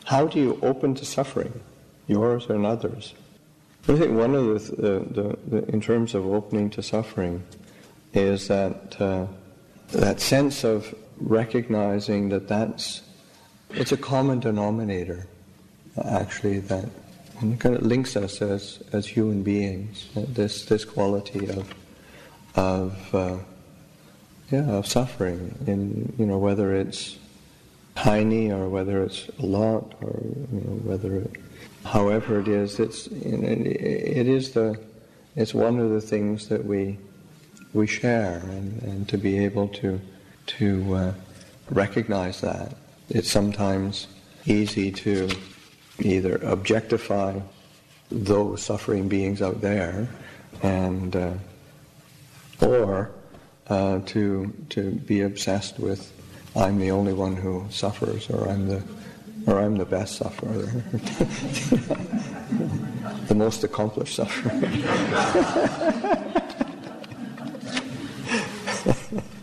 how do you open to suffering, yours and others? I think one of the in terms of opening to suffering is that sense of recognizing that it's a common denominator, actually, that kind of links us as human beings. This quality of suffering, in whether it's tiny or whether it's a lot, or whether however it is, it's one of the things that we share, and to be able to recognize that. It's sometimes easy to either objectify those suffering beings out there, and or to be obsessed with, I'm the only one who suffers, or I'm the best sufferer, the most accomplished sufferer.